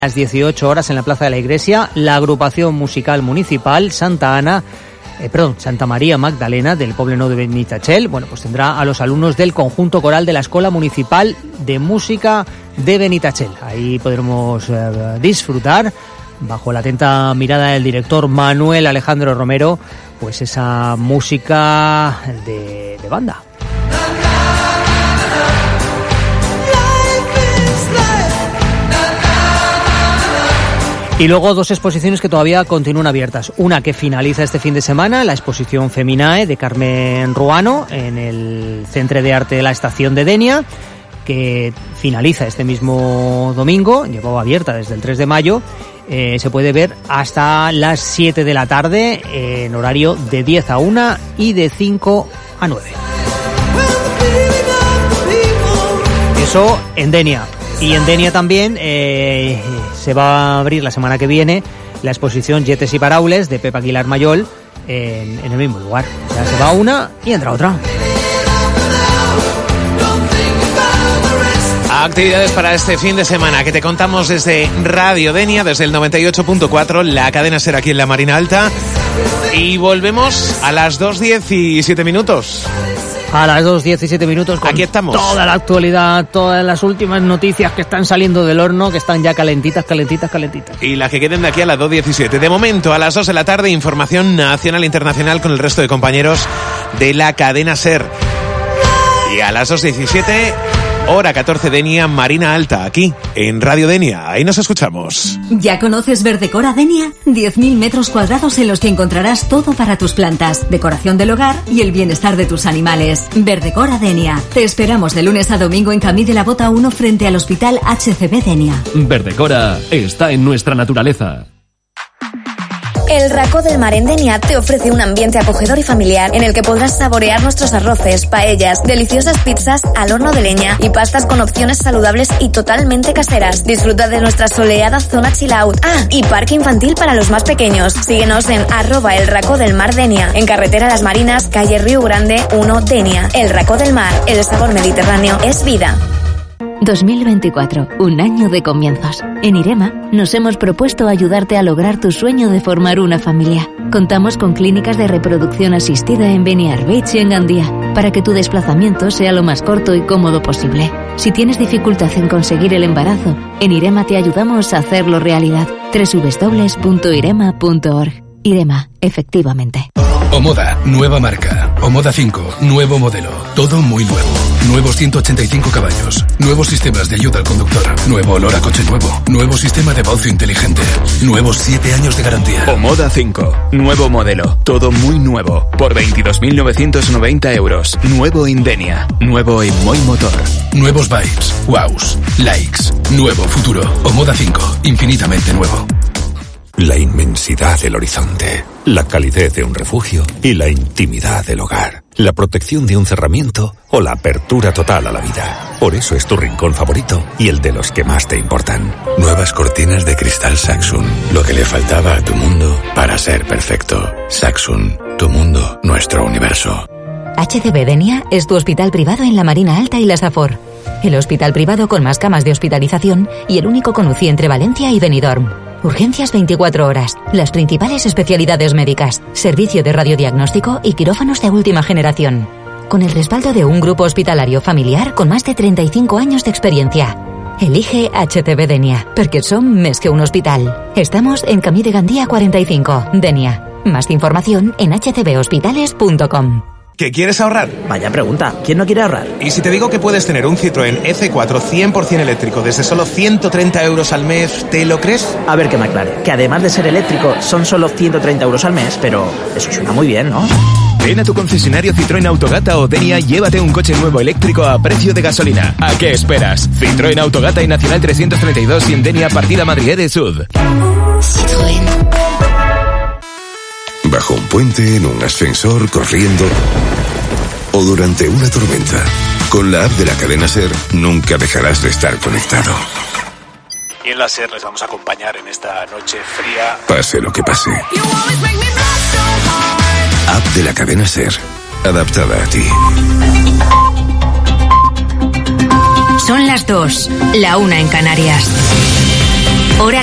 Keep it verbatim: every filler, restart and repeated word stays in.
las dieciocho horas en la Plaza de la Iglesia, la agrupación musical municipal Santa Ana, eh, perdón, Santa María Magdalena del Pobleno de Benitachell, bueno, pues tendrá a los alumnos del conjunto coral de la Escuela Municipal de Música de Benitachell. Ahí podremos eh, disfrutar, bajo la atenta mirada del director Manuel Alejandro Romero, pues esa música de, de banda. Y luego dos exposiciones que todavía continúan abiertas. Una que finaliza este fin de semana, la exposición Feminae de Carmen Ruano en el Centre de Arte de la Estación de Denia, que finaliza este mismo domingo, llevaba abierta desde el tres de mayo. Eh, se puede ver hasta las siete de la tarde eh, en horario de diez a una y de cinco a nueve. Eso en Denia. Y en Denia también eh, se va a abrir la semana que viene la exposición Yetes y Paraules de Pepa Aguilar Mayol en, en el mismo lugar. O sea, se va una y entra otra. Actividades para este fin de semana que te contamos desde Radio Denia, desde el noventa y ocho punto cuatro, la cadena SER aquí en la Marina Alta. Y volvemos a las dos diecisiete minutos. A las dos diecisiete minutos con aquí estamos. Toda la actualidad, todas las últimas noticias que están saliendo del horno, que están ya calentitas, calentitas, calentitas. Y las que queden de aquí a las dos diecisiete. De momento, a las dos de la tarde, información nacional e internacional con el resto de compañeros de la cadena SER. Y a las dos diecisiete, hora catorce Denia, Marina Alta, aquí en Radio Denia. Ahí nos escuchamos. ¿Ya conoces Verdecora Denia? diez mil metros cuadrados en los que encontrarás todo para tus plantas, decoración del hogar y el bienestar de tus animales. Verdecora Denia. Te esperamos de lunes a domingo en Camí de la Bota uno frente al Hospital H C B Denia. Verdecora está en nuestra naturaleza. El Racó del Mar en Denia te ofrece un ambiente acogedor y familiar en el que podrás saborear nuestros arroces, paellas, deliciosas pizzas al horno de leña y pastas con opciones saludables y totalmente caseras. Disfruta de nuestra soleada zona chill out. Ah, y parque infantil para los más pequeños. Síguenos en arroba el Racó del Mar Denia, en carretera Las Marinas, calle Río Grande uno Denia. El Racó del Mar, el sabor mediterráneo es vida. dos mil veinticuatro, un año de comienzos. En IREMA nos hemos propuesto ayudarte a lograr tu sueño de formar una familia. Contamos con clínicas de reproducción asistida en Beniar Beach y en Gandía, para que tu desplazamiento sea lo más corto y cómodo posible. Si tienes dificultad en conseguir el embarazo, en IREMA te ayudamos a hacerlo realidad. doble u doble u doble u punto irema punto org. IREMA, efectivamente. Omoda, nueva marca. Omoda cinco, nuevo modelo. Todo muy nuevo. Nuevos ciento ochenta y cinco caballos. Nuevos sistemas de ayuda al conductor. Nuevo olor a coche nuevo. Nuevo sistema de voz inteligente. Nuevos siete años de garantía. Omoda cinco, nuevo modelo. Todo muy nuevo. Por veintidós mil novecientos noventa euros. Nuevo en Denia. Nuevo en Moi Motor. Nuevos vibes. Wows. Likes. Nuevo futuro. Omoda cinco, infinitamente nuevo. La inmensidad del horizonte, la calidez de un refugio y la intimidad del hogar, la protección de un cerramiento o la apertura total a la vida. Por eso es tu rincón favorito y el de los que más te importan. Nuevas cortinas de cristal Saxum, lo que le faltaba a tu mundo para ser perfecto. Saxum, tu mundo, nuestro universo. H C B Denia es tu hospital privado en la Marina Alta y la Safor. El hospital privado con más camas de hospitalización y el único con U C I entre Valencia y Benidorm. Urgencias veinticuatro horas, las principales especialidades médicas, servicio de radiodiagnóstico y quirófanos de última generación. Con el respaldo de un grupo hospitalario familiar con más de treinta y cinco años de experiencia. Elige H C B Denia, porque son más que un hospital. Estamos en Camí de Gandía cuarenta y cinco, Denia. Más información en h c b hospitales punto com. ¿Qué quieres ahorrar? Vaya pregunta, ¿quién no quiere ahorrar? ¿Y si te digo que puedes tener un Citroën E C cuatro cien por ciento eléctrico desde solo ciento treinta euros al mes, ¿te lo crees? A ver que me aclare, que además de ser eléctrico son solo ciento treinta euros al mes, pero eso suena muy bien, ¿no? Ven a tu concesionario Citroën Autogata o Denia y llévate un coche nuevo eléctrico a precio de gasolina. ¿A qué esperas? Citroën Autogata y Nacional trescientos treinta y dos y en Denia partida Madrid de Sud. Citroën. Bajo un puente, en un ascensor, corriendo o durante una tormenta. Con la app de la cadena SER nunca dejarás de estar conectado. Y en la SER les vamos a acompañar en esta noche fría. Pase lo que pase. App de la cadena SER, adaptada a ti. Son las dos, la una en Canarias. Hora